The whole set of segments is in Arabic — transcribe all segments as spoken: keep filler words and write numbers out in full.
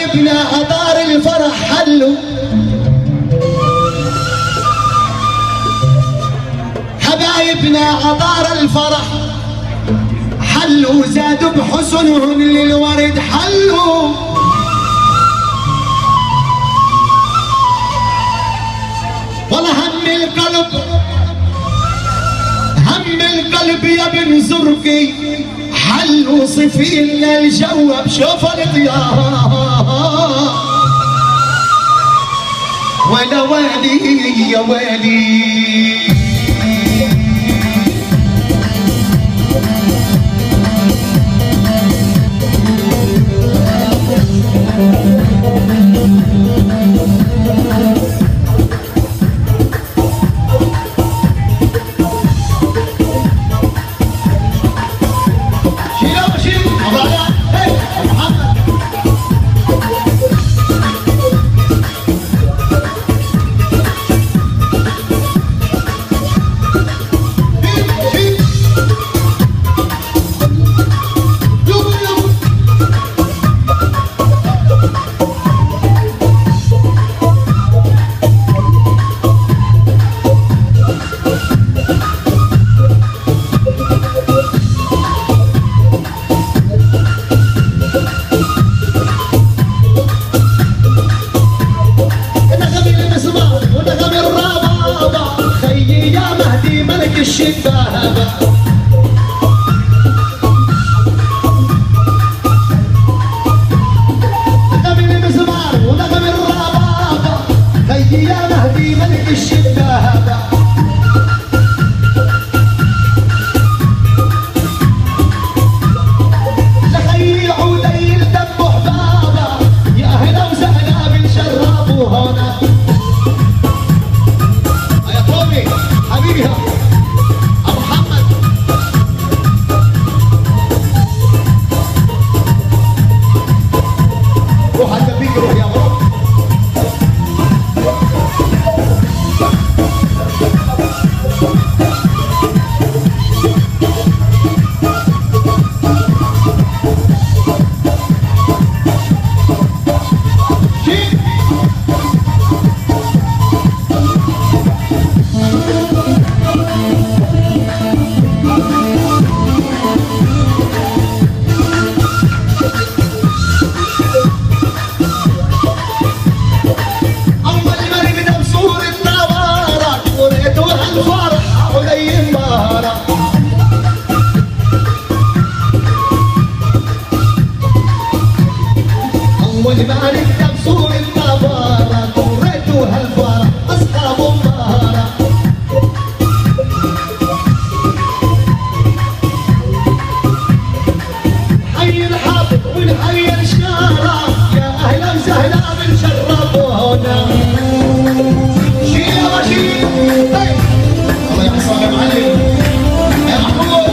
حبايبنا عطار الفرح حلوا، حبايبنا عطار الفرح حلوا، زادوا بحسنهم للورد حلوا. والله هم القلب هم القلب يا بن زرقي حلوا، صفين الجو بشوف الطيار. ولا ويلي يا ويلي الشبابة. نغم المزمار ونغم الربابة، هيا يا مهدي ملك الشبابة. لخي عودي الدم حبابة، يا أهلا وسهلا بنشربوا هنا. يا طوبي حبيبي والمالك تبصور النظارة، وريتوا هالفرح أصحاب النهارة. حي الحب والحي الشارع، يا أهلا وسهلا بنشربوا هنا. شيل يا رشيد الله يحصلهم عليك يا محمود.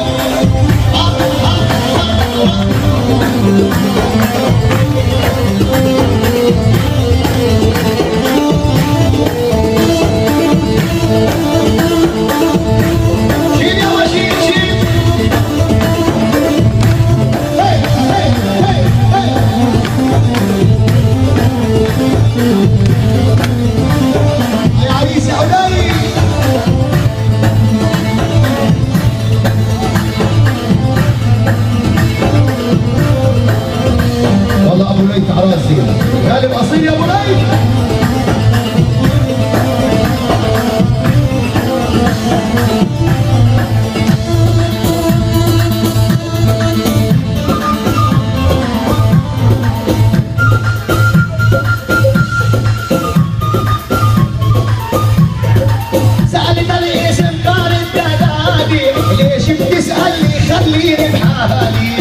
والله ابو ليث عراسي غالب اصيل يا ابو ليث. سألت الاسم قال الدلالي، ليش بتسألني خليني بحالي.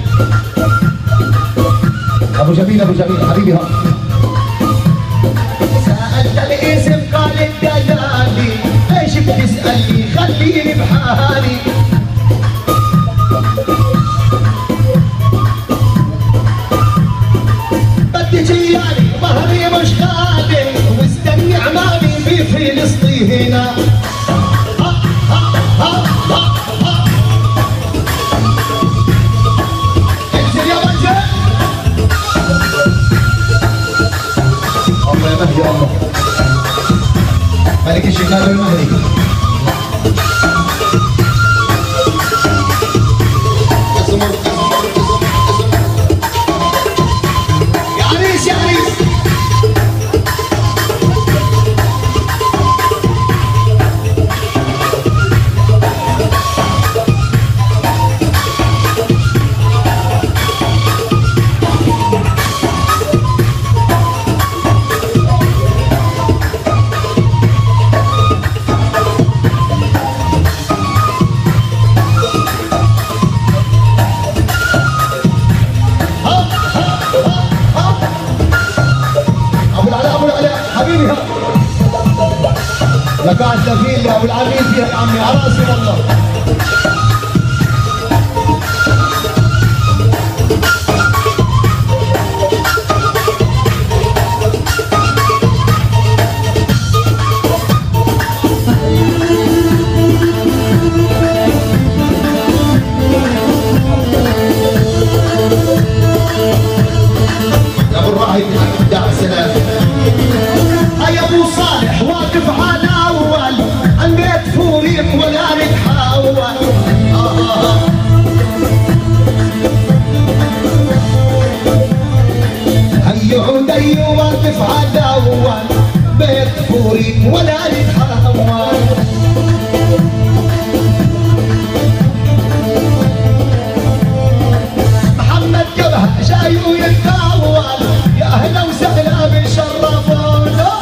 ابو جميل ابو جميل حبيبي ها. سألت الاسم قال الدلالي، ليش بتسألني خليني بحالي. بدي جيالي ظهري مش غالي، واستني عمالي في فلسطين. انزل يا رجل تحية الشباب المهدي. يا عريس يا عريس لقاء الدفيل يا ابو العبيد يا عمي عراسي والله. يا ابو الراعي دع السلام. يا ابو صالح واقف على عن بيت فوريق ولا نتحاول. آه هيا عودي واقف على اول بيت فوريق ولا نتحاول. محمد جبهه جاي ويتطاول. يا اهلا وسهلا بشرفونا.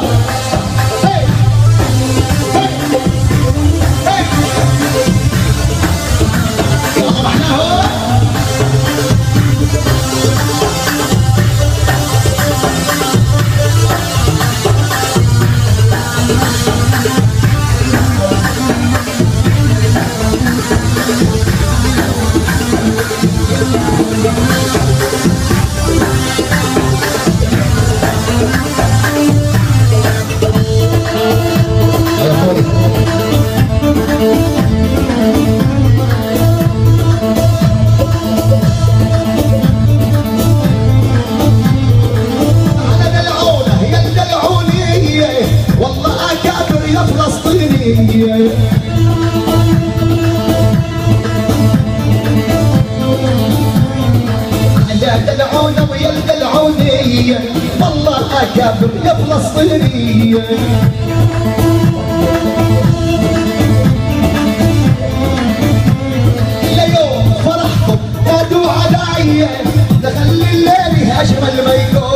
دلعونا ويا الدلعونية والله أكابر يا فلسطينية. ليوم فرحكم نادوا علي نخلي الليل أجمل ما يكون.